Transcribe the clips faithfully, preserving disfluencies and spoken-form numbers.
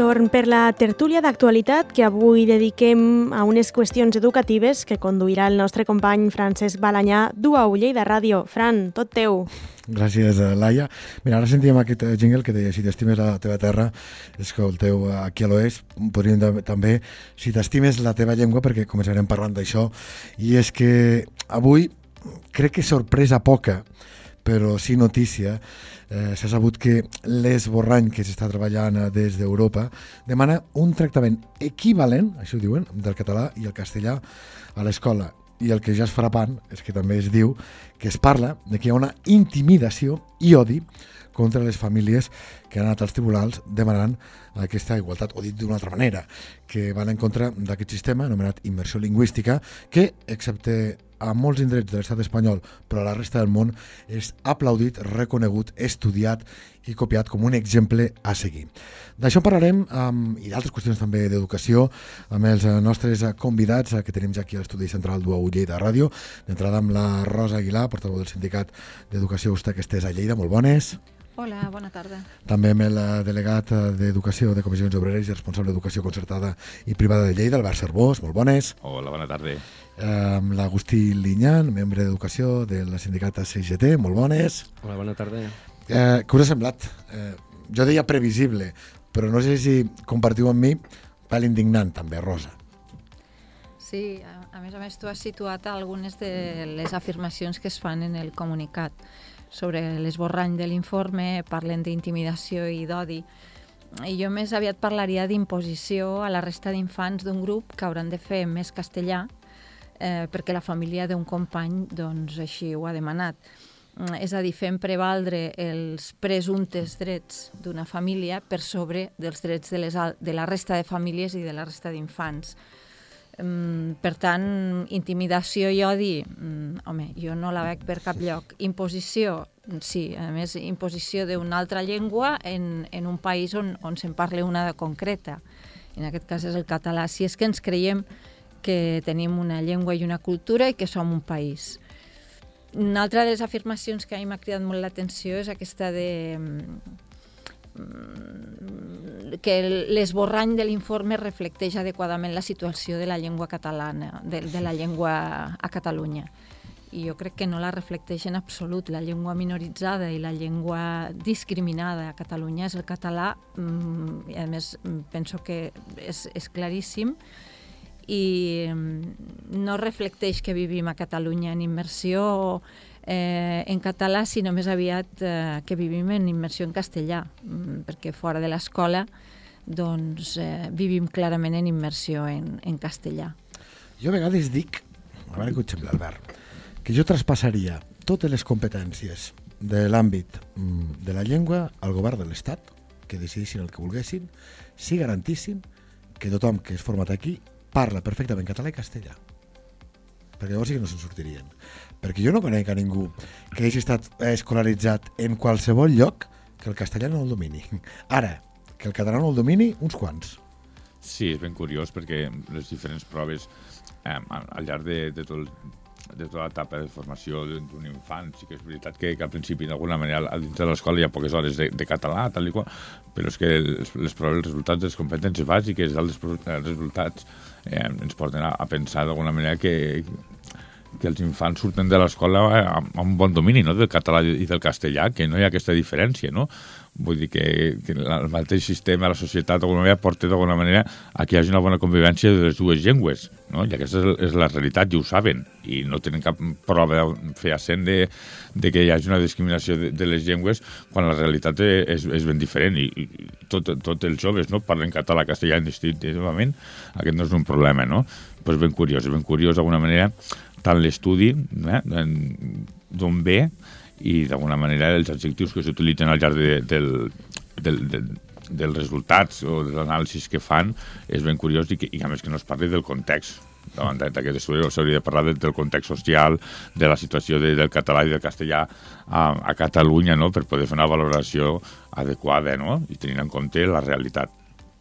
torn per la tertúlia d'actualitat que avui dediquem a unes qüestions educatives que conduirà el nostre company Francesc Balanyà d'U A U Lleida Ràdio. Fran, tot teu. Gràcies, Laia. Mira, ara sentíem aquest jingle que deia si t'estimes la teva terra, escolteu aquí a l'Oest, podríem també si t'estimes la teva llengua, perquè començarem parlant d'això, i és que avui crec que sorpresa poca, però sí notícia, eh, s'ha sabut que l'esborrany que s'està treballant des d'Europa demana un tractament equivalent, això ho diuen, del català i el castellà a l'escola. I el que ja és frapant és que també es diu que es parla de que hi ha una intimidació i odi contra les famílies que han anat als tribunals demanant aquesta igualtat, o dit d'una altra manera, que van en contra d'aquest sistema anomenat immersió lingüística, que, excepte a molts indrets de l'estat espanyol, però a la resta del món, és aplaudit, reconegut, estudiat i copiat com un exemple a seguir. D'això parlarem, um, i d'altres qüestions també d'educació, amb els nostres convidats que tenim ja aquí a l'estudi central d'U A U Lleida Ràdio. D'entrada amb la Rosa Aguilar, portaveu del Sindicat d'Educació Usta que estés a Lleida. Molt bones. Hola, bona tarda. També amb el delegat d'Educació de Comissions Obreres i responsable d'Educació Concertada i Privada de Lleida, Albert Cervós. Molt bones. Hola, bona tarda. Amb l'Agustí Linyan, membre d'Educació del sindicat C G T. Molt bones. Hola, bona tarda. Eh, què us ha semblat? Eh, jo deia previsible, però no sé si compartiu amb mi pèl indignant també, Rosa. Sí, a, a més a més tu has situat algunes de les afirmacions que es fan en el comunicat sobre l'esborrany de l'informe, parlen d'intimidació i d'odi. I jo més aviat parlaria d'imposició a la resta d'infants d'un grup que hauran de fer més castellà eh, perquè la família d'un company doncs, així ho ha demanat. És a dir, fem prevaldre els presumptes drets d'una família per sobre dels drets de, les, de la resta de famílies i de la resta d'infants. Um, per tant, intimidació i odi, um, home, jo no la veig per cap lloc. Imposició, sí, a més, imposició d'una altra llengua en, en un país on, on se'n parla una de concreta. En aquest cas és el català. Si és que ens creiem que tenim una llengua i una cultura i que som un país. Una altra de les afirmacions que a mi m'ha cridat molt l'atenció és aquesta de que l'esborrany de l'informe reflecteix adequadament la situació de la llengua catalana, de, de la llengua a Catalunya. I jo crec que no la reflecteix en absolut. La llengua minoritzada i la llengua discriminada a Catalunya és el català, i a més penso que és, és claríssim, i no reflecteix que vivim a Catalunya en immersió eh, en català, sinó més aviat eh, que vivim en immersió en castellà, perquè fora de l'escola doncs, eh, vivim clarament en immersió en, en castellà. Jo a vegades dic, a veure què et sembla, Albert, que jo traspassaria totes les competències de l'àmbit de la llengua al govern de l'Estat, que decidissin el que volguessin, si garantissin que tothom que és format aquí parla perfectament català i castellà. Perquè llavors sí que no se'n sortirien. Perquè jo no conec a ningú que hagi estat escolaritzat en qualsevol lloc que el castellà no el domini. Ara, que el català no el domini, uns quants. Sí, és ben curiós perquè les diferents proves eh, al llarg de, de, tot, de tota l'etapa de formació d'un infant, sí que és veritat que, que al principi d'alguna manera dins de l'escola hi ha poques hores de, de català, tal i qual, però és que les, les proves, els resultats de les competències bàsiques, els resultats eh, ens porten a, a pensar d'alguna manera que, que els infants surten de l'escola amb un bon domini, no?, del català i del castellà, que no hi ha aquesta diferència, no? Vull dir que, que el mateix sistema, la societat, d'alguna manera, porta d'alguna manera a que hi hagi una bona convivència de les dues llengües, no? I aquesta és, és la realitat, i ho saben, i no tenen cap prova de fer accent de, de que hi hagi una discriminació de, de les llengües quan la realitat és, és ben diferent, i, i tot, tot els joves, no?, parlen català, castellà indistintament, aquest no és un problema, no? Però és ben curiós, és ben curiós d'alguna manera tant l'estudi, eh, d'on ve, i d'alguna manera els adjectius que s'utilitzen al llarg de, del, del, del, dels resultats o de l'anàlisi que fan és ben curiós, i, que, i a més que no es parli del context. Davant d'aquest estudi s'hauria de parlar del context social, de la situació de, del català i del castellà a, a Catalunya, no?, per poder fer una valoració adequada, no?, i tenint en compte la realitat.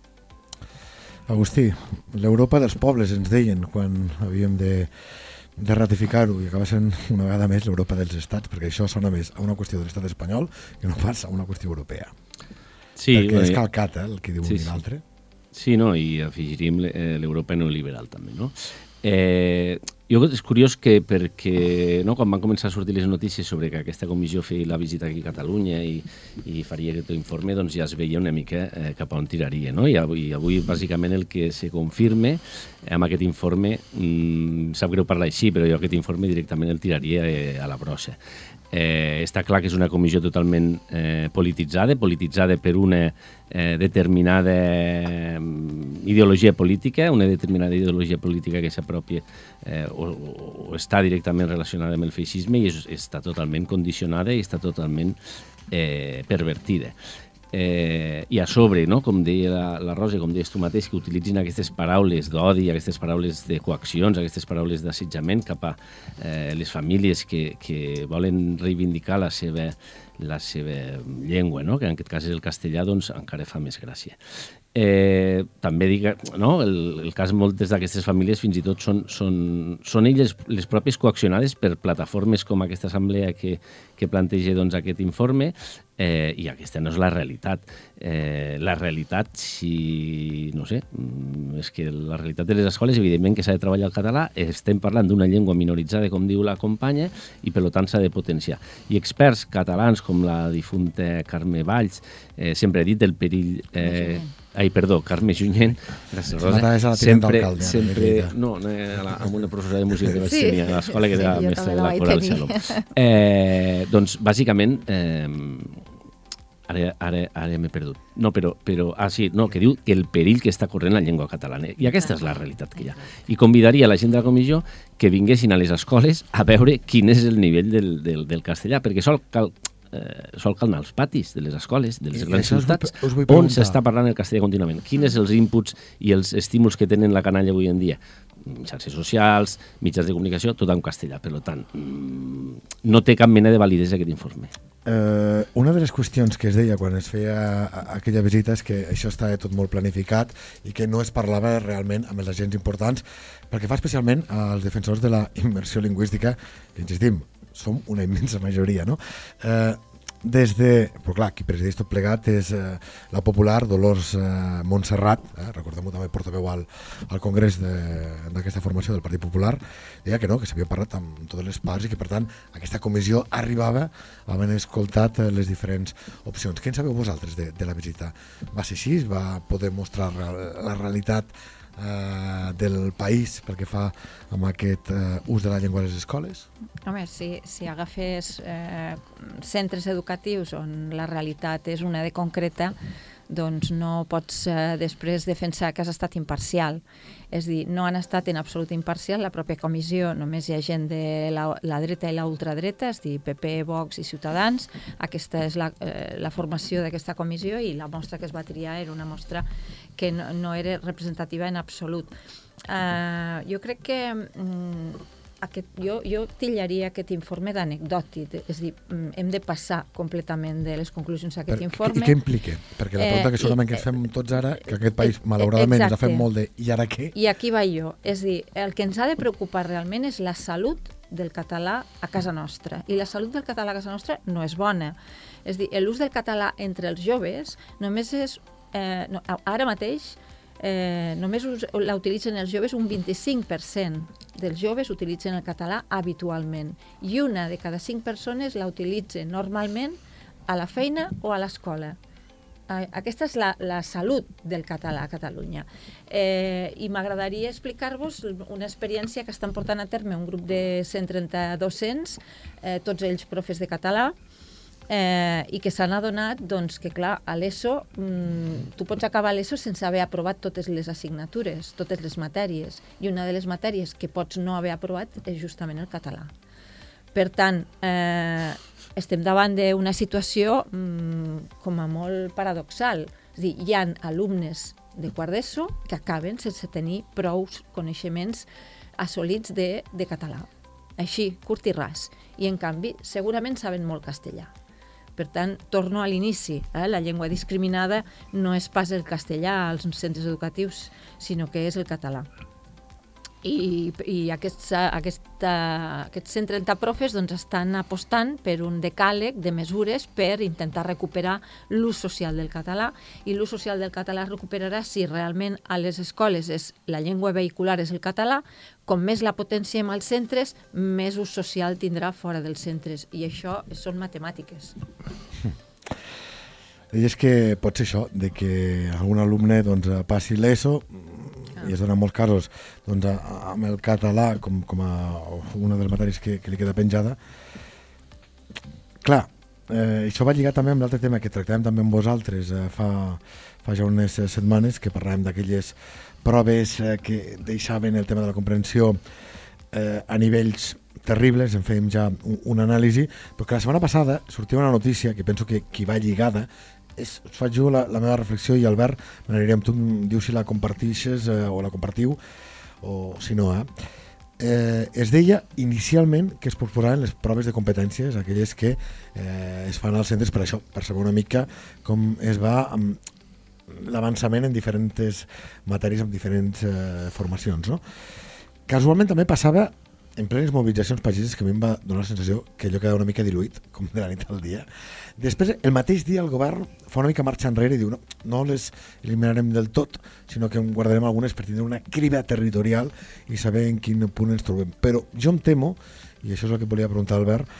Agustí, l'Europa dels pobles ens deien quan havíem de de ratificar-ho, i acaba sent una vegada més l'Europa dels estats, perquè això sona més a una qüestió de l'estat espanyol que no pas a una qüestió europea. Sí, perquè bé, és calcat, eh, el que diu sí, un i l'altre. Sí, no, i afegiríem l'Europa neoliberal també, no? Eh, jo és curiós que perquè no, quan van començar a sortir les notícies sobre que aquesta comissió feia la visita aquí a Catalunya i, i faria aquest informe, doncs ja es veia una mica eh, cap a on tiraria, no? I avui, avui bàsicament el que se confirme amb aquest informe, mmm, sap greu parlar així, però jo aquest informe directament el tiraria eh, a la brossa. Eh, està clar que és una comissió totalment eh, polititzada, polititzada per una eh, determinada eh, ideologia política, una determinada ideologia política que s'apropia eh, o, o està directament relacionada amb el feixisme i és, està totalment condicionada i està totalment eh, pervertida. Eh, i a sobre, no? Com deia la, la Rosa, com deies tu mateix, que utilitzin aquestes paraules d'odi, aquestes paraules de coaccions, aquestes paraules d'assetjament cap a eh, les famílies que, que volen reivindicar la seva, la seva llengua, no? Que en aquest cas és el castellà, doncs encara fa més gràcia. Eh, també dic, no? el, el cas moltes d'aquestes famílies fins i tot són, són, són elles les pròpies coaccionades per plataformes com aquesta assemblea que, que planteja doncs, aquest informe eh, i aquesta no és la realitat. Eh, la realitat, si no sé, és que la realitat de les escoles evidentment que s'ha de treballar el català, estem parlant d'una llengua minoritzada com diu la companya i per tant s'ha de potenciar. I experts catalans com la difunta Carme Valls eh, sempre ha dit el perill eh, Ai, perdó, Carme Junyent, gràcies, Rosa. Sempre, sempre, no, amb una professora de música que vaig sí. tenir a l'escola, que era sí, mestra de la Cora del Saló. Eh, doncs, bàsicament, eh, ara, ara, ara m'he perdut. No, però, però, ah, sí, no, que diu que el perill que està corrent la llengua catalana. I aquesta és la realitat que hi ha. I convidaria la gent de la comissió que vinguessin a les escoles a veure quin és el nivell del, del, del castellà, perquè sol cal... Eh, sol calmar els patis de les escoles, de les I grans ciutats, us vull, us vull on s'està parlant el castellà contínuament. Quins són els inputs i els estímuls que tenen la canalla avui en dia? Xarxes socials, mitjans de comunicació, tot en castellà. Per tant, no té cap mena de validesa aquest informe. Eh, una de les qüestions que es deia quan es feia aquella visita és que això estava tot molt planificat i que no es parlava realment amb els agents importants, perquè fa especialment als defensors de la immersió lingüística, que insistim, som una immensa majoria, no? Eh, des de... Però clar, qui presideix tot plegat és eh, la popular Dolors eh, Montserrat, eh, recordem-ho també portaveu al, al Congrés d'aquesta formació del Partit Popular, deia que no, que s'havia parlat amb totes les parts i que per tant aquesta comissió arribava havent escoltat eh, les diferents opcions. Què en sabeu vosaltres de, de la visita? Va ser així? Va poder mostrar la realitat Uh, del país pel que fa amb aquest uh, ús de la llengua a les escoles? Home, si, si agafes eh, centres educatius on la realitat és una de concreta, doncs no pots eh, després defensar que has estat imparcial. És dir, no han estat en absolut imparcial, la pròpia comissió només hi ha gent de la, la dreta i la ultradreta, és dir, P P, Vox i Ciutadans. Aquesta és la, eh, la formació d'aquesta comissió i la mostra que es va triar era una mostra que no, no era representativa en absolut. Uh, jo crec que mm, aquest, jo, jo tillaria aquest informe d'anecdòtic, és a dir, hem de passar completament de les conclusions d'aquest per, informe. I què implica? Perquè la pregunta que segurament eh, que ens fem tots ara, que aquest país malauradament ens ha fet molt de i ara què? I aquí va jo, és a dir, el que ens ha de preocupar realment és la salut del català a casa nostra, i la salut del català a casa nostra no és bona. És a dir, l'ús del català entre els joves només és, eh, no, ara mateix, Eh, només la utilitzen els joves, un vint-i-cinc per cent dels joves utilitzen el català habitualment i una de cada cinc persones la utilitzen normalment a la feina o a l'escola. Eh, aquesta és la, la salut del català a Catalunya. Eh, I m'agradaria explicar-vos una experiència que estan portant a terme un grup de cent trenta docents, eh, tots ells profes de català, Eh, i que s'han adonat doncs, que, clar, a l'ESO, mmm, tu pots acabar l'ESO sense haver aprovat totes les assignatures, totes les matèries, i una de les matèries que pots no haver aprovat és justament el català. Per tant, eh, estem davant d'una situació mmm, com a molt paradoxal. És a dir, hi ha alumnes de quart d'ESO que acaben sense tenir prou coneixements assolits de, de català. Així, curt i ras. I, en canvi, segurament saben molt castellà. Per tant, torno a l'inici. Eh? La llengua discriminada no és pas el castellà als centres educatius, sinó que és el català. I, i aquests, aquesta, aquests cent trenta profes doncs, estan apostant per un decàleg de mesures per intentar recuperar l'ús social del català, i l'ús social del català es recuperarà si realment a les escoles és, la llengua vehicular és el català. Com més la potenciem als centres, més ús social tindrà fora dels centres, i això són matemàtiques. I és que pot ser això, de que algun alumne doncs, passi l'ESO, i es dona en molts casos doncs, amb el català com, com a una de les matèries que, que li queda penjada. Clar, eh, això va lligar també amb l'altre tema que tractàvem també amb vosaltres eh, fa, fa ja unes setmanes, que parlàvem d'aquelles proves eh, que deixaven el tema de la comprensió eh, a nivells terribles, en fèiem ja un, un anàlisi, però que la setmana passada sortia una notícia que penso que, que va lligada. És, us faig jo la, la meva reflexió i Albert, me n'aniré amb tu, em dius si la compartixes eh, o la compartiu o si no. Eh? Eh, es deia inicialment que es proposaven les proves de competències, aquelles que eh, es fan als centres per això, per saber una mica com es va amb l'avançament en diferents matèries, amb diferents eh, formacions. No? Casualment també passava en plenes mobilitzacions pageses, que a mi em va donar la sensació que allò quedava una mica diluït, com de la nit al dia. Després, el mateix dia, el govern fa una mica marxa enrere i diu no, no les eliminarem del tot, sinó que en guardarem algunes per tindre una criba territorial i saber en quin punt ens trobem. Però jo em temo, i això és el que volia preguntar a Albert,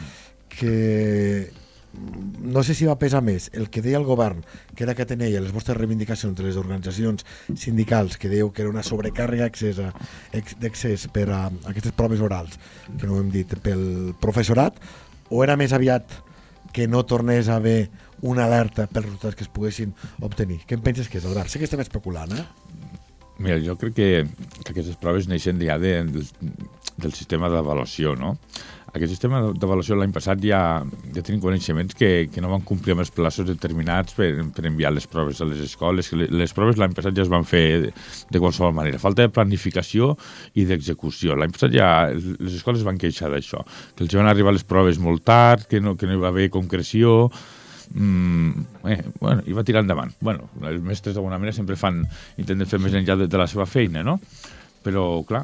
que no sé si va pesar més el que deia el govern, que era que tenia les vostres reivindicacions de les organitzacions sindicals, que dèieu que era una sobrecàrrega d'excés per a aquestes proves orals, que no ho hem dit, pel professorat, o era més aviat que no tornés a haver una alerta pels resultats que es poguessin obtenir? Què em penses que és, Albert? Sé que estem especulant, eh? Mira, jo crec que, que aquestes proves neixen ja de, del, del sistema d'avaluació, no? Aquest sistema d'avaluació l'any passat ja, ja tenim coneixements que, que no van complir amb els plaços determinats per, per enviar les proves a les escoles. Les proves l'any passat ja es van fer de, de qualsevol manera. Falta de planificació i d'execució. L'any passat ja les escoles van queixar d'això, que els van arribar les proves molt tard, que no, que no hi va haver concreció. Mm, eh, bueno, i va tirar endavant. Bueno, els mestres d'alguna manera sempre fan, intenten fer més enllà de, de la seva feina, no? Però, clar,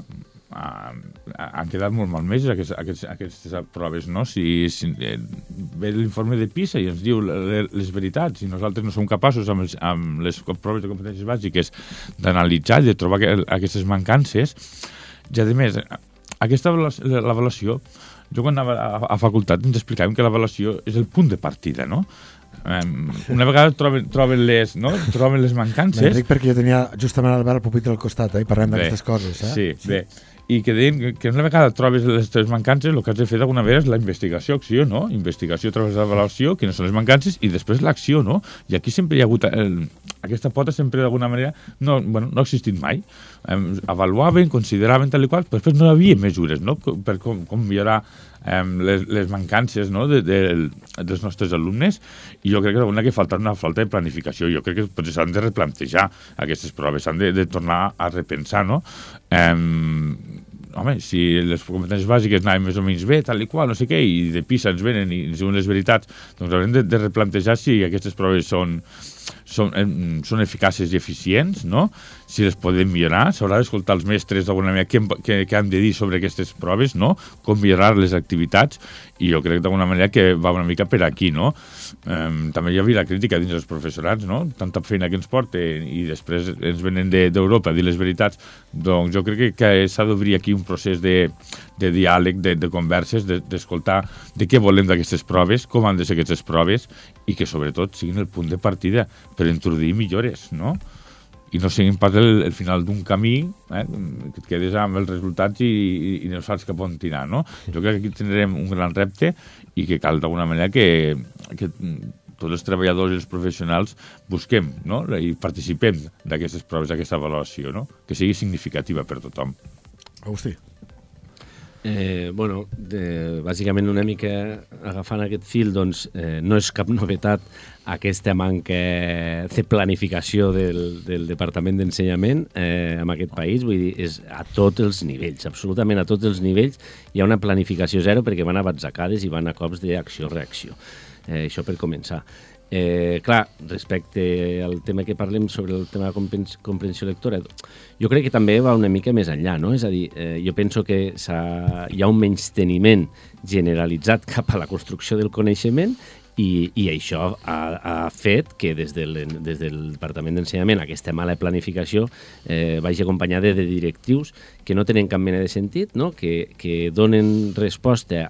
han quedat molt malmeses aquestes, aquestes, aquestes proves, no? Si, si eh, ve l'informe de PISA i ens diu les, les veritats i nosaltres no som capaços amb, els, amb les proves de competències bàsiques d'analitzar i de trobar que, aquestes mancances. I a més, aquesta l'avaluació, jo quan anava a, a facultat ens explicàvem que l'avaluació és el punt de partida, no? Um, una vegada troben, troben, les, no? troben les mancances... M'enric perquè jo tenia justament Albert al pupitre al costat, eh? I parlem d'aquestes coses. Eh? Sí, sí, bé. I que deien que una vegada trobes les teves mancances, el que has de fer d'alguna manera és la investigació-acció, no? Investigació a través de l'avaluació, quines són les mancances, i després l'acció, no? I aquí sempre hi ha hagut... El, aquesta pota sempre d'alguna manera no, bueno, no ha existit mai. Um, avaluaven, consideraven tal i qual, però després no hi havia mesures, no? Per com, com millorar um, les, les mancances, no? de, de, dels nostres alumnes, i jo crec que d'alguna que falta una falta de planificació. Jo crec que potser s'han de replantejar aquestes proves, s'han de, de tornar a repensar, no? Um, home, si les competències bàsiques anaven més o menys bé, tal i qual, no sé què, i de PISA ens venen i ens diuen les veritats, doncs haurem de, de replantejar si aquestes proves són Són, són eficaces i eficients, no? Si les podem millorar, s'haurà d'escoltar els mestres d'alguna manera què, què, què han de dir sobre aquestes proves, no? Com millorar les activitats, i jo crec d'alguna manera que va una mica per aquí, no? Um, també hi havia la crítica dins dels professorats, no? Tanta feina que ens porten i després ens venen d'Europa de, a dir les veritats, doncs jo crec que, que s'ha d'obrir aquí un procés de, de diàleg, de, de converses, d'escoltar de, de què volem d'aquestes proves, com han de ser aquestes proves, i que sobretot siguin el punt de partida per introduir millores, no? I no siguin pas el, el final d'un camí, eh? Que et quedes amb els resultats i, i, i no saps cap on tirar, no? Jo crec que aquí tindrem un gran repte i que cal d'alguna manera que, que tots els treballadors i els professionals busquem, no? I participem d'aquestes proves, d'aquesta avaluació, no? Que sigui significativa per tothom. Agustí. Eh, bueno, de, bàsicament una mica agafant aquest fil, doncs eh, no és cap novetat aquesta manca de planificació del, del Departament d'Ensenyament eh, en aquest país, vull dir, és a tots els nivells, absolutament a tots els nivells hi ha una planificació zero perquè van a batzecades i van a cops d'acció-reacció. Eh, això per començar. Eh, clar, respecte al tema que parlem sobre el tema de comprensió lectora, jo crec que també va una mica més enllà, no? És a dir, eh, jo penso que hi ha un menysteniment generalitzat cap a la construcció del coneixement i, i això ha, ha fet que des del, des del Departament d'Ensenyament aquesta mala planificació eh, vagi acompanyada de directius que no tenen cap mena de sentit, no? que, que donen resposta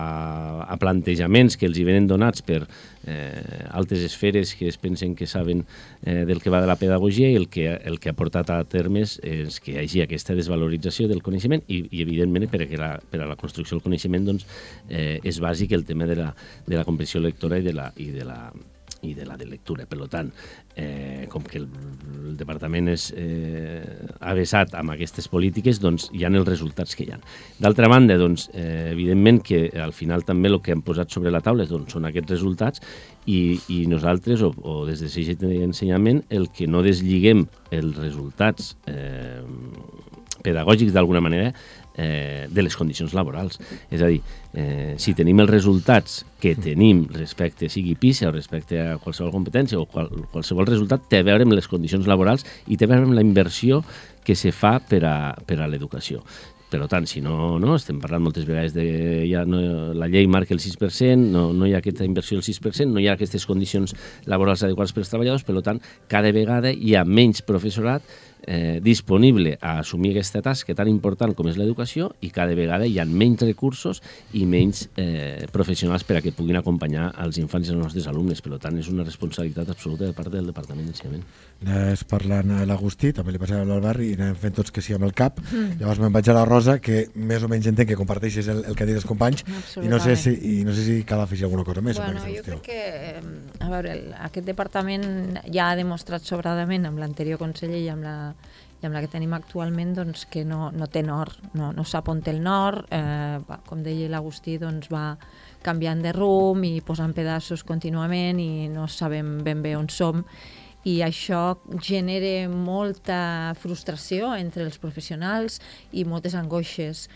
a, a plantejaments que els hi venen donats per eh, altres esferes que es pensen que saben eh, del que va de la pedagogia, i el que, el que ha portat a termes és que hi hagi aquesta desvalorització del coneixement i, i evidentment, perquè la, per a la construcció del coneixement doncs, eh, és bàsic el tema de la, de la comprensió lectora i de la, i de la, i de la de lectura. Per tant, eh, com que el, el departament és eh, avesat amb aquestes polítiques, doncs hi ha els resultats que hi ha. D'altra banda, doncs, eh, evidentment que al final també el que hem posat sobre la taula doncs, són aquests resultats i, i nosaltres, o, o des de C G T d'Ensenyament, el que no deslliguen els resultats eh, pedagògics d'alguna manera eh, de les condicions laborals. És a dir, eh, si tenim els resultats que tenim respecte, sigui PISA o respecte a qualsevol competència o qual, qualsevol resultat, té a veure amb les condicions laborals i té a veure amb la inversió que se fa per a, per a l'educació. Per tant, si no, no, estem parlant moltes vegades de... Ja no, la llei marca el sis per cent, no, no hi ha aquesta inversió del sis per cent, no hi ha aquestes condicions laborals adequades per als treballadors, per tant, cada vegada hi ha menys professorat eh, disponible a assumir aquesta tasca tan important com és l'educació i cada vegada hi ha menys recursos i menys eh, professionals per a que puguin acompanyar els infants i els nostres alumnes. Per tant, és una responsabilitat absoluta de part del Departament d'Ensenyament. Anaves parlant a l'Agustí, també li passava a l'Albert i anem fent tots que sí amb el cap. Mm. Llavors me'n vaig a la Rosa, que més o menys entenc que comparteixes el, el que han dit els companys, i no sé si, i no sé si cal afegir alguna cosa més. Bueno, jo crec que, a veure, el, aquest departament ja ha demostrat sobradament amb l'anterior conseller i amb la, i amb la que tenim actualment doncs, que no, no té nord, no, no sap on té el nord, eh, va, com deia l'Agustí, doncs, va canviant de rumb i posant pedaços contínuament i no sabem ben bé on som, i això genera molta frustració entre els professionals i moltes angoixes.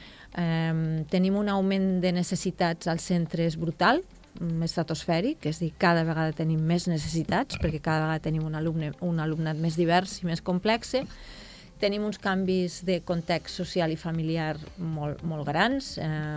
Eh, tenim un augment de necessitats als centres brutal, estratosfèric, és a dir, cada vegada tenim més necessitats perquè cada vegada tenim un, alumne, un alumnat més divers i més complex. Tenim uns canvis de context social i familiar molt, molt grans.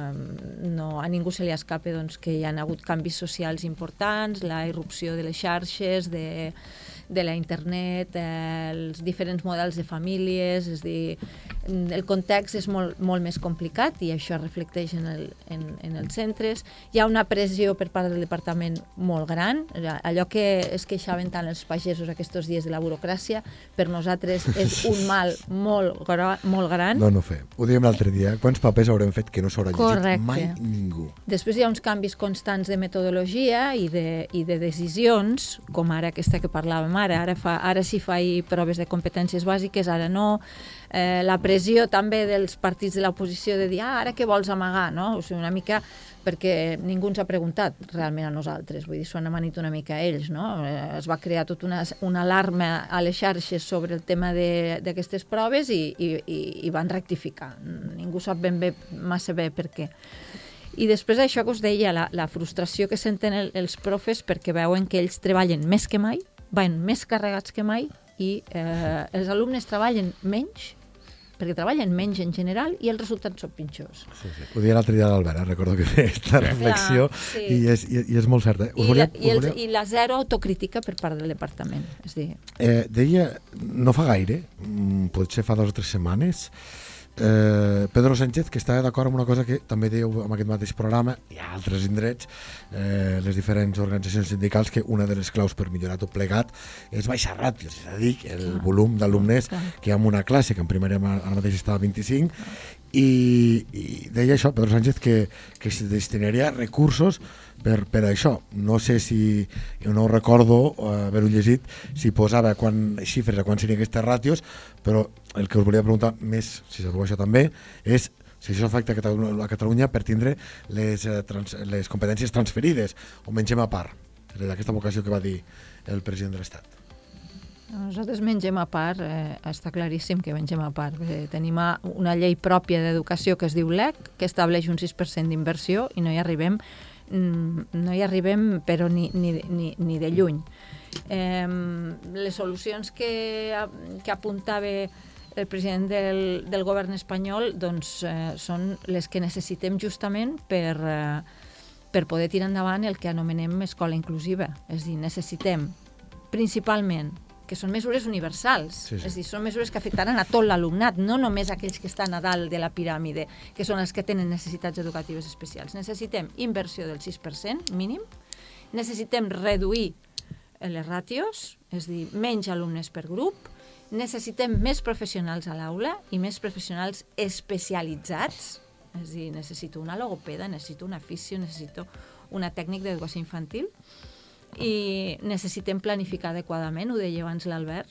Eh, no, a ningú se li escapa doncs, que hi ha hagut canvis socials importants, la irrupció de les xarxes, de, de la internet, eh, els diferents models de famílies, és a dir, el context és molt, molt més complicat i això es reflecteix en, el, en, en els centres. Hi ha una pressió per part del departament molt gran, allò que es queixaven tant els pagesos aquests dies de la burocràcia, per nosaltres és un mal molt, molt gran. No, no fer. Ho dèiem l'altre dia, quants papers haurem fet que no s'haurà llegit mai ningú? Després hi ha uns canvis constants de metodologia i de, i de decisions, com ara aquesta que parlàvem ara, ara, fa, ara sí faig proves de competències bàsiques, ara no. Eh, la pressió també dels partits de l'oposició de dir, ah, ara què vols amagar, no? O sigui, una mica perquè ningú ens ha preguntat realment a nosaltres, vull dir, s'ho han amanit una mica a ells, no? Eh, es va crear tota una, una alarma a les xarxes sobre el tema d'aquestes proves i, i, i, i van rectificar. Ningú sap ben bé, massa bé per què. I després això que us deia, la, la frustració que senten el, els profes perquè veuen que ells treballen més que mai, van més carregats que mai i eh, els alumnes treballen menys perquè treballen menys en general i els resultats són pitjors. Sí, sí. Ho deia l'altre dia l'Albert, eh? Recordo que feia aquesta reflexió ja, sí. i, és, i, i és molt certa. Eh? I, volia, la, i, els, I la zero autocrítica per part del departament. És dir... eh, deia, no fa gaire, potser fa dues o tres setmanes, Eh, Pedro Sánchez, que estava d'acord amb una cosa que també diu en aquest mateix programa i a altres indrets, eh, les diferents organitzacions sindicals, que una de les claus per millorar tot plegat és baixar ràtios, és a dir, el ah, volum d'alumnes ah, que hi ha en una classe, que en primària ara mateix estava a vint-i-cinc, ah. i, i deia això, Pedro Sánchez, que, que se destinaria recursos per, per això. No sé si, jo no recordo uh, haver-ho llegit, si posava quan, xifres a quan serien aquestes ràtios, però el que us volia preguntar més, si sabeu això també, és si això afecta a Catalunya, a Catalunya per tindre les, eh, trans, les competències transferides, o mengem a part, d'aquesta vocació que va dir el president de l'Estat. Nosaltres mengem a part, eh, està claríssim que mengem a part. Eh, tenim una llei pròpia d'educació que es diu L E C, que estableix un sis per cent d'inversió i no hi arribem no hi arribem però ni, ni, ni, ni de lluny. Eh, les solucions que, que apuntava el president del, del govern espanyol doncs, eh, són les que necessitem justament per, eh, per poder tirar endavant el que anomenem escola inclusiva. És a dir, necessitem principalment que són mesures universals, sí, sí. És a dir, són mesures que afectaran a tot l'alumnat, no només aquells que estan a dalt de la piràmide, que són els que tenen necessitats educatives especials. Necessitem inversió del sis per cent mínim, necessitem reduir les ràtios, és a dir, menys alumnes per grup, necessitem més professionals a l'aula i més professionals especialitzats, és a dir, necessito una logopeda, necessito una fisio, necessito una tècnic d'educació infantil, i necessitem planificar adequadament, ho deia abans l'Albert,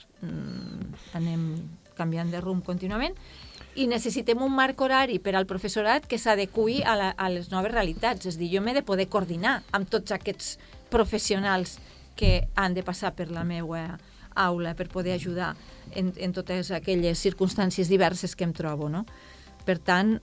anem canviant de rumb contínuament, i necessitem un marc horari per al professorat que s'adequi a, la, a les noves realitats, és a dir, jo m'he de poder coordinar amb tots aquests professionals que han de passar per la meva aula per poder ajudar en, en totes aquelles circumstàncies diverses que em trobo, no? Per tant,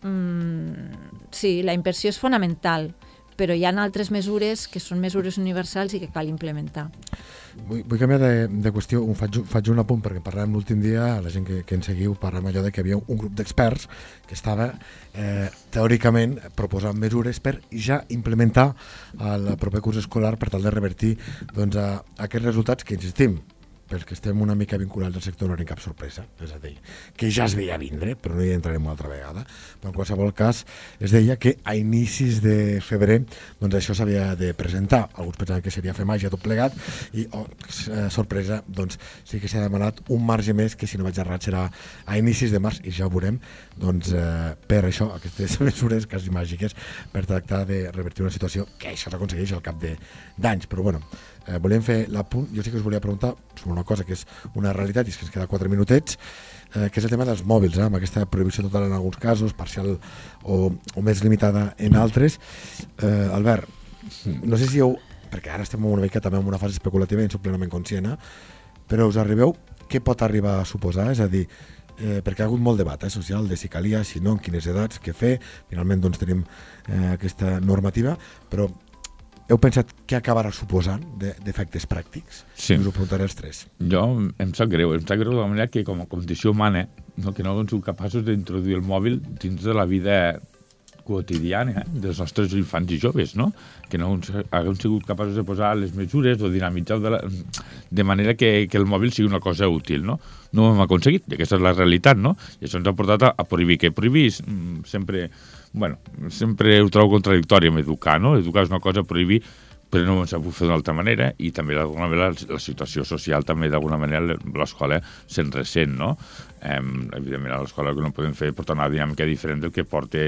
mmm, sí, la inversió és fonamental, però hi ha altres mesures que són mesures universals i que cal implementar. Vull, vull canviar de, de qüestió, un, faig, faig un apunt perquè parlàvem l'últim dia, la gent que, que ens seguiu, parlàvem allò de que hi havia un grup d'experts que estava eh, teòricament proposant mesures per ja implementar el proper curs escolar per tal de revertir doncs, a, a aquests resultats que insistim, pels que estem una mica vinculats al sector no hi ha cap sorpresa, és a dir, que ja es veia vindre, però no hi entrarem una altra vegada. Però en qualsevol cas, es deia que a inicis de febrer doncs això s'havia de presentar. Alguns pensaven que seria fer màgia tot plegat i, oh, sorpresa, doncs sí que s'ha demanat un marge més que, si no vaig errat, serà a inicis de març, i ja ho veurem, doncs eh, per això, aquestes mesures quasi màgiques per tractar de revertir una situació que això s'aconsegueix al cap d'anys. Però bueno, Eh, volem fer l'apunt, jo sí que us volia preguntar sobre una cosa que és una realitat i és que ens queda quatre minutets, eh, que és el tema dels mòbils, eh, amb aquesta prohibició total en alguns casos, parcial o, o més limitada en altres. eh, Albert, no sé si heu, perquè ara estem una mica també en una fase especulativa i en soc plenament conscient, eh, però us arribeu què pot arribar a suposar, és a dir, eh, perquè ha hagut molt debat eh, social de si calia, si no, en quines edats, què fer, finalment doncs tenim eh, aquesta normativa, però heu pensat què acabarà suposant d'efectes pràctics? Sí. Us ho preguntaré els tres. Jo em sap greu, em sap greu de la manera que com a condició humana, no, que no hem sigut capaços d'introduir el mòbil dins de la vida quotidiana dels nostres infants i joves, no? Que no haguem sigut capaços de posar les mesures o dinamitzar de, la, de manera que, que el mòbil sigui una cosa útil, no? No ho hem aconseguit, i aquesta és la realitat, no? I això ens ha portat a, a prohibir, que prohibir sempre, bueno, sempre ho trobo contradictori amb educar, no? Educar és una cosa, prohibir, però no s'ha pogut fer d'una altra manera, i també d'alguna manera la situació social també d'alguna manera l'escola se'n ressent, no? Eh, evidentment a l'escola que no podem fer portar una dinàmica diferent del que porta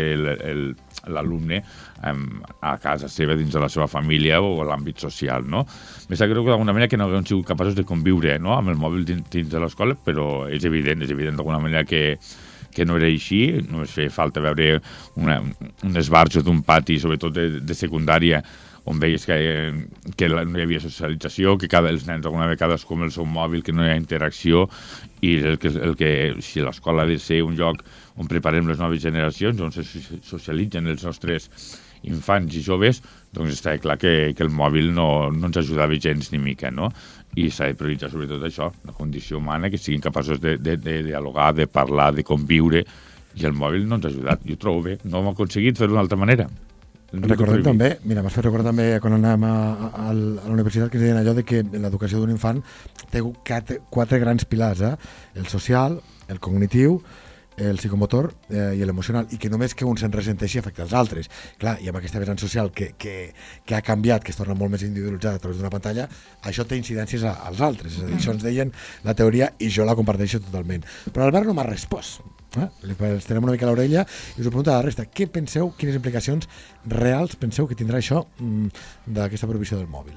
l'alumne eh, a casa seva, dins de la seva família o a l'àmbit social, no? Més que creu que d'alguna manera que no haguem sigut capaços de conviure, no?, amb el mòbil dins, dins de l'escola, però és evident, és evident d'alguna manera que que no era així, només feia falta veure una, un esbarjo d'un pati, sobretot de, de secundària, on veies que, que no hi havia socialització, que cada, els nens alguna vegada cadascú amb el seu mòbil, que no hi ha interacció, i el que, el que si l'escola ha de ser un lloc on preparem les noves generacions, on se socialitzen els nostres infants i joves, doncs està clar que, que el mòbil no, no ens ajudava gens ni mica, no? I s'ha de prioritzar sobretot això, la condició humana, que siguin capaços de, de, de dialogar, de parlar, de conviure, i el mòbil no ens ha ajudat. Jo ho trobo bé, no hem aconseguit fer-ho d'una altra manera. Recordem també, mira, m'has fet recordar també quan anàvem a, a, a la universitat que ens deien allò de que l'educació d'un infant té quatre, quatre grans pilars, eh? El social, el cognitiu, el psicomotor eh, i l'emocional, i que només que un se'n ressenteixi afecta els altres. Clar, i amb aquesta vessant social que, que, que ha canviat, que es torna molt més individualitzada a través d'una pantalla, això té incidències a, als altres. És a dir, això ens deien la teoria i jo la comparteixo totalment. Però Albert no m'ha respost. Eh? Li estarem una mica a l'orella i us ho pregunto a la resta. Què penseu, quines implicacions reals penseu que tindrà això mm, d'aquesta prohibició del mòbil?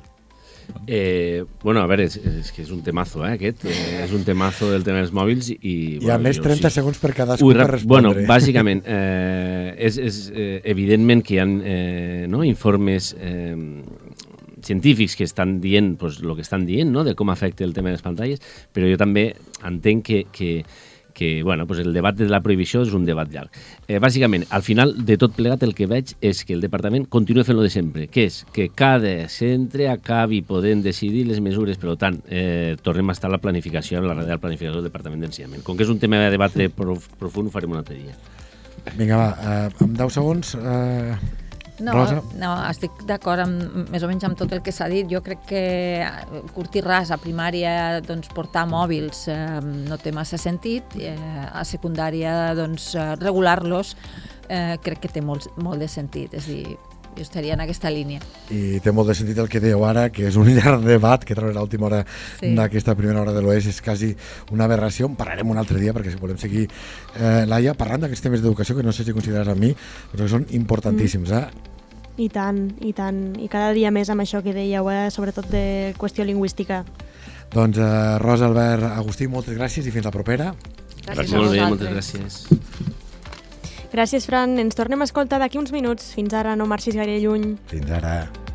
Eh, bueno, a veure, és, és que és un temazo, eh, aquest. Eh, és un temazo del tema dels mòbils i... Hi ha bueno, més trenta sí. segons per cadascú Ui, per respondre. Bueno, bàsicament, eh, és, és eh, evidentment que hi ha eh, no, informes eh, científics que estan dient pues, el que estan dient, no, de com afecta el tema de les pantalles, però jo també entenc que, que que bueno, pues el debat de la prohibició és un debat llarg. Eh, bàsicament, al final de tot plegat el que veig és que el departament continua fent lo de sempre, que és que cada centre acabi podent decidir les mesures, per tant, eh, tornem a estar a la planificació, a la real planificació del Departament d'Ensenyament. Com que és un tema de debatre prof, profund, ho farem un altre dia. Vinga, va, eh, amb deu segons... Eh... No, Rosa? no, estic d'acord amb, més o menys amb tot el que s'ha dit. Jo crec que curt i ras a primària doncs, portar mòbils eh, no té massa sentit, eh, a secundària doncs, regular-los eh, crec que té molt, molt de sentit, és a dir, jo estaria en aquesta línia. I té molt de sentit el que dèieu ara, que és un llarg debat que treure l'última hora sí. d'aquesta primera hora de l'Oest és quasi una aberració. En parlarem un altre dia perquè si volem seguir, eh, Laia, parlant d'aquests temes d'educació que no sé si consideraràs amb mi, però que són importantíssims. Mm. Eh? I tant, i tant. I cada dia més amb això que dèieu, eh? Sobretot de qüestió lingüística. Doncs eh, Rosa, Albert, Agustí, moltes gràcies i fins la propera. Gràcies, gràcies a molt bé, vosaltres. moltes gràcies. Gràcies, Fran. Ens tornem a escoltar d'aquí uns minuts. Fins ara, no marxis gaire lluny. Fins ara.